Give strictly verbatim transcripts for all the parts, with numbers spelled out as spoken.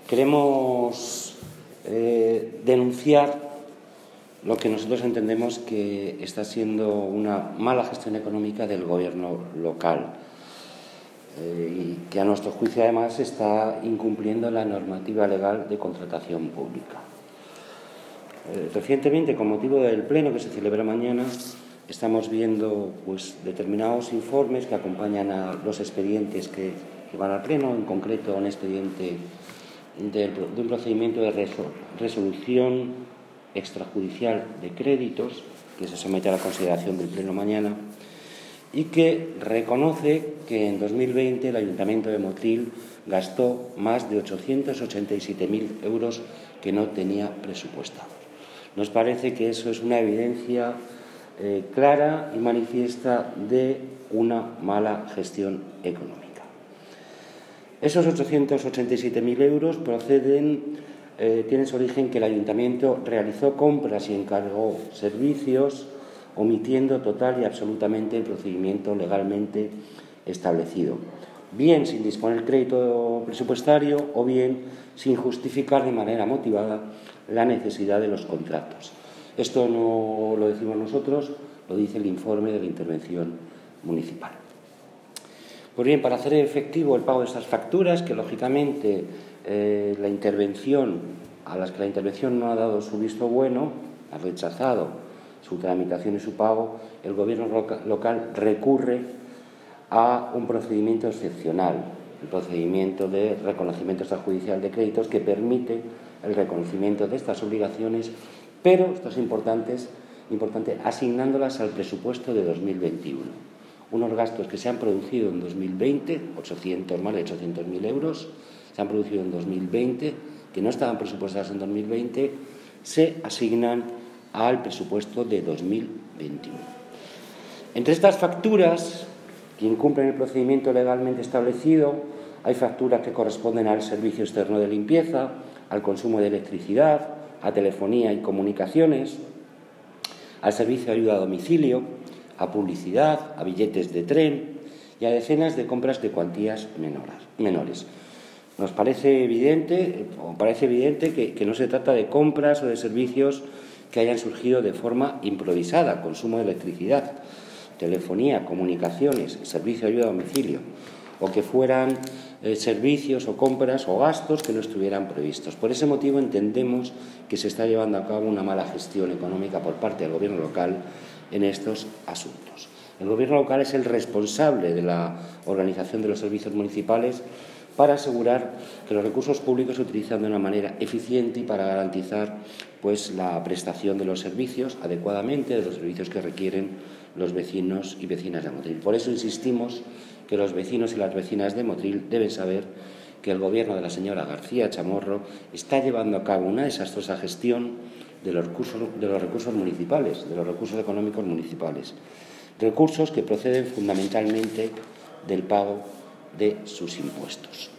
queremos eh, denunciar lo que nosotros entendemos que está siendo una mala gestión económica del gobierno local eh, y que a nuestro juicio además está incumpliendo la normativa legal de contratación pública. Eh, recientemente, con motivo del pleno que se celebra mañana, estamos viendo pues, determinados informes que acompañan a los expedientes que, que van al pleno, en concreto un expediente de, de un procedimiento de resolución extrajudicial de créditos que se somete a la consideración del pleno mañana y que reconoce que en dos mil veinte el Ayuntamiento de Motril gastó más de ochocientos ochenta y siete mil euros que no tenía presupuestados. Nos parece que eso es una evidencia eh, clara y manifiesta de una mala gestión económica. Esos ochocientos ochenta y siete mil euros proceden Eh, tiene su origen que el Ayuntamiento realizó compras y encargó servicios omitiendo total y absolutamente el procedimiento legalmente establecido, bien sin disponer crédito presupuestario o bien sin justificar de manera motivada la necesidad de los contratos. Esto no lo decimos nosotros, lo dice el informe de la intervención municipal. Pues bien, para hacer efectivo el pago de estas facturas, que lógicamente eh, la intervención, a las que la intervención no ha dado su visto bueno, ha rechazado su tramitación y su pago, el gobierno local recurre a un procedimiento excepcional, el procedimiento de reconocimiento extrajudicial de créditos, que permite el reconocimiento de estas obligaciones, pero, esto es importante, importante asignándolas al presupuesto de dos mil veintiuno. Unos gastos que se han producido en dos mil veinte, ochocientos, más de ochocientos mil euros, se han producido en dos mil veinte, que no estaban presupuestados en dos mil veinte, se asignan al presupuesto de dos mil veintiuno. Entre estas facturas, que incumplen el procedimiento legalmente establecido, hay facturas que corresponden al servicio externo de limpieza, al consumo de electricidad, a telefonía y comunicaciones, al servicio de ayuda a domicilio, a publicidad, a billetes de tren y a decenas de compras de cuantías menores. Nos parece evidente, o parece evidente que, que no se trata de compras o de servicios que hayan surgido de forma improvisada, consumo de electricidad, telefonía, comunicaciones, servicio de ayuda a domicilio, o que fueran eh, servicios o compras o gastos que no estuvieran previstos. Por ese motivo entendemos que se está llevando a cabo una mala gestión económica por parte del gobierno local en estos asuntos. El gobierno local es el responsable de la organización de los servicios municipales para asegurar que los recursos públicos se utilizan de una manera eficiente y para garantizar pues, la prestación de los servicios adecuadamente, de los servicios que requieren los vecinos y vecinas de Motril. Por eso insistimos que los vecinos y las vecinas de Motril deben saber que el gobierno de la señora García Chamorro está llevando a cabo una desastrosa gestión de los recursos, de los recursos municipales, de los recursos económicos municipales, recursos que proceden fundamentalmente del pago de sus impuestos.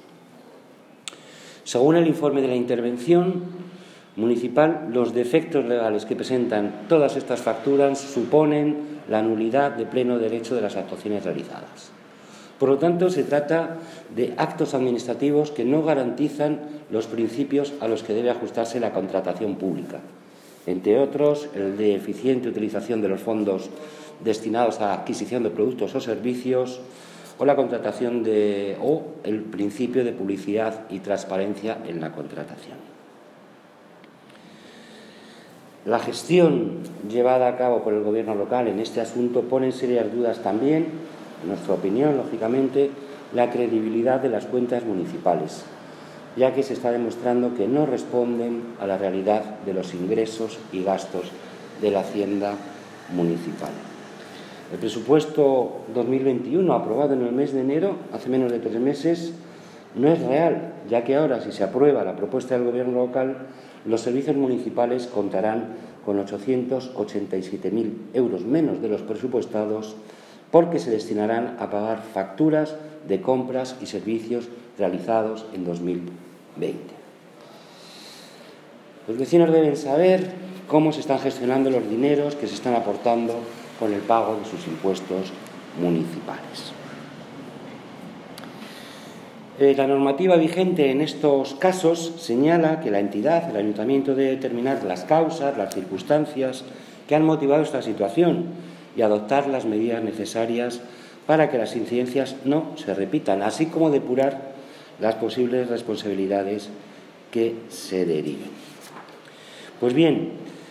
Según el informe de la intervención municipal, los defectos legales que presentan todas estas facturas suponen la nulidad de pleno derecho de las actuaciones realizadas. Por lo tanto, se trata de actos administrativos que no garantizan los principios a los que debe ajustarse la contratación pública, entre otros el de eficiente utilización de los fondos destinados a la adquisición de productos o servicios, o la contratación de, o el principio de publicidad y transparencia en la contratación. La gestión llevada a cabo por el gobierno local en este asunto pone en serias dudas también, en nuestra opinión, lógicamente, la credibilidad de las cuentas municipales, ya que se está demostrando que no responden a la realidad de los ingresos y gastos de la hacienda municipal. El presupuesto dos mil veintiuno, aprobado en el mes de enero, hace menos de tres meses, no es real, ya que ahora, si se aprueba la propuesta del gobierno local, los servicios municipales contarán con ochocientos ochenta y siete mil euros menos de los presupuestados, porque se destinarán a pagar facturas de compras y servicios realizados en dos mil veinte. Los vecinos deben saber cómo se están gestionando los dineros que se están aportando con el pago de sus impuestos municipales. Eh, la normativa vigente en estos casos señala que la entidad, el ayuntamiento, debe determinar las causas, las circunstancias que han motivado esta situación y adoptar las medidas necesarias para que las incidencias no se repitan, así como depurar las posibles responsabilidades que se deriven. Pues bien,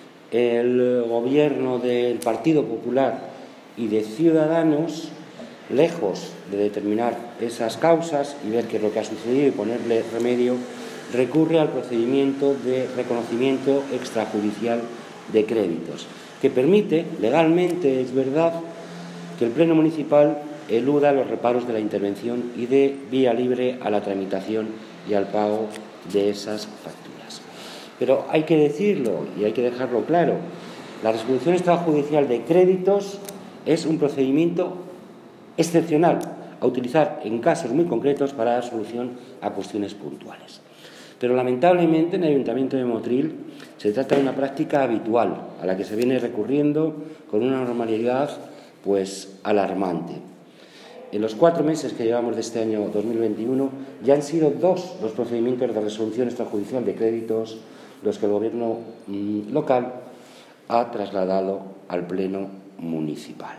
el gobierno del Partido Popular y de Ciudadanos, lejos de determinar esas causas y ver qué es lo que ha sucedido y ponerle remedio, recurre al procedimiento de reconocimiento extrajudicial de créditos, que permite, legalmente es verdad, que el Pleno Municipal eluda los reparos de la intervención y dé vía libre a la tramitación y al pago de esas facturas. Pero hay que decirlo y hay que dejarlo claro, la resolución extrajudicial de créditos es un procedimiento excepcional a utilizar en casos muy concretos para dar solución a cuestiones puntuales. Pero lamentablemente en el Ayuntamiento de Motril se trata de una práctica habitual a la que se viene recurriendo con una normalidad pues alarmante. En los cuatro meses que llevamos de este año dos mil veintiuno ya han sido dos los procedimientos de resolución extrajudicial de créditos los que el Gobierno mmm, local ha trasladado al Pleno Municipal.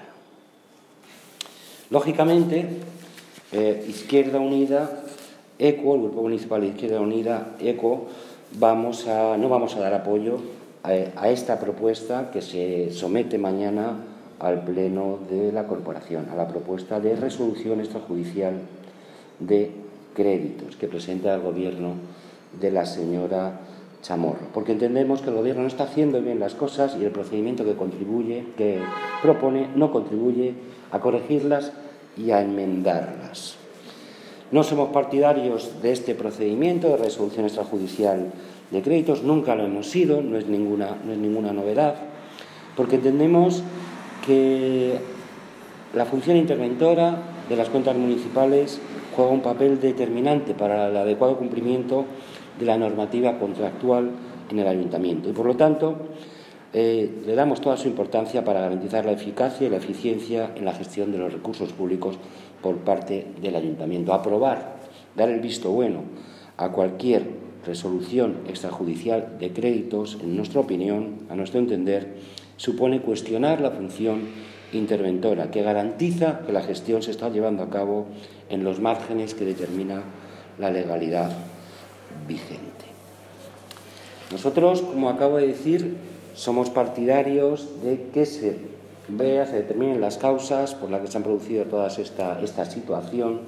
Lógicamente, eh, Izquierda Unida, ECO, el Grupo Municipal de Izquierda Unida, ECO, vamos a, no vamos a dar apoyo a, a esta propuesta que se somete mañana al Pleno de la Corporación, a la propuesta de resolución extrajudicial de créditos que presenta el Gobierno de la señora Chamorro, porque entendemos que el Gobierno no está haciendo bien las cosas y el procedimiento que contribuye, que propone, no contribuye a corregirlas y a enmendarlas. No somos partidarios de este procedimiento de resolución extrajudicial de créditos, nunca lo hemos sido, no es ninguna, no es ninguna novedad, porque entendemos que la función interventora de las cuentas municipales juega un papel determinante para el adecuado cumplimiento de la normativa contractual en el ayuntamiento y, por lo tanto, eh, le damos toda su importancia para garantizar la eficacia y la eficiencia en la gestión de los recursos públicos por parte del ayuntamiento. Aprobar, dar el visto bueno a cualquier resolución extrajudicial de créditos, en nuestra opinión, a nuestro entender, supone cuestionar la función interventora, que garantiza que la gestión se está llevando a cabo en los márgenes que determina la legalidad vigente. Nosotros, como acabo de decir, somos partidarios de que se vea, se determinen las causas por las que se han producido toda esta, esta situación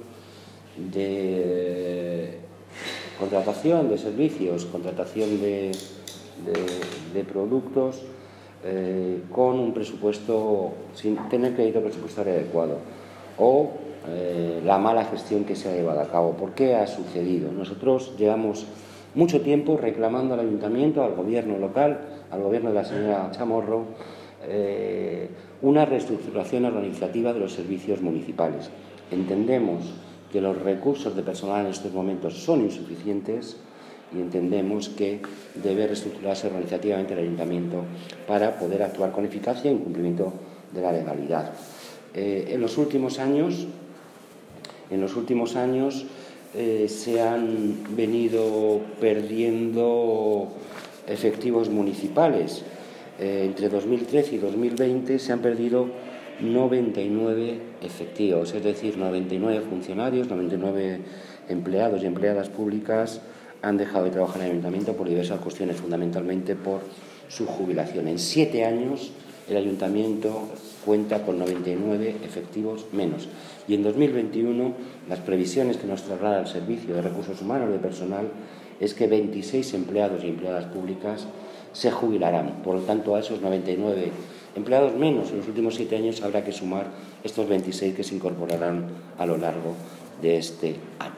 de contratación de servicios, contratación de, de, de productos eh, con un presupuesto, sin tener crédito presupuestario adecuado, o eh, la mala gestión que se ha llevado a cabo. ¿Por qué ha sucedido? Nosotros llevamos mucho tiempo reclamando al ayuntamiento, al gobierno local, al gobierno de la señora Chamorro, eh, una reestructuración organizativa de los servicios municipales. Entendemos que los recursos de personal en estos momentos son insuficientes y entendemos que debe reestructurarse organizativamente el ayuntamiento para poder actuar con eficacia y en cumplimiento de la legalidad. Eh, en los últimos años, en los últimos años eh, se han venido perdiendo efectivos municipales. Eh, entre dos mil trece y dos mil veinte se han perdido noventa y nueve efectivos, es decir, noventa y nueve funcionarios, noventa y nueve empleados y empleadas públicas han dejado de trabajar en el ayuntamiento por diversas cuestiones, fundamentalmente por su jubilación. En siete años el ayuntamiento cuenta con noventa y nueve efectivos menos. Y en dos mil veintiuno las previsiones que nos traslada el Servicio de Recursos Humanos de Personal es que veintiséis empleados y empleadas públicas se jubilarán. Por lo tanto, a esos noventa y nueve empleados menos en los últimos siete años habrá que sumar estos veintiséis que se incorporarán a lo largo de este año.